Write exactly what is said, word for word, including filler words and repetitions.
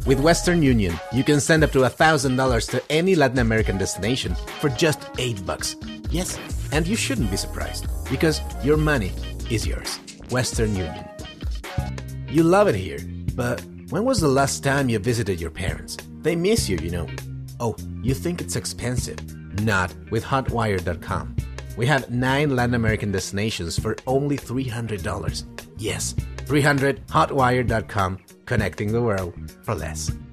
With Western Union, you can send up to one thousand dollars to any Latin American destination for just eight bucks. Yes, and you shouldn't be surprised, because your money is yours. Western Union. You love it here, but when was the last time you visited your parents? They miss you, you know. Oh, you think it's expensive? Not with Hotwire dot com. We have nine Latin American destinations for only three hundred dollars. Yes, three hundred hotwire dot com, connecting the world for less.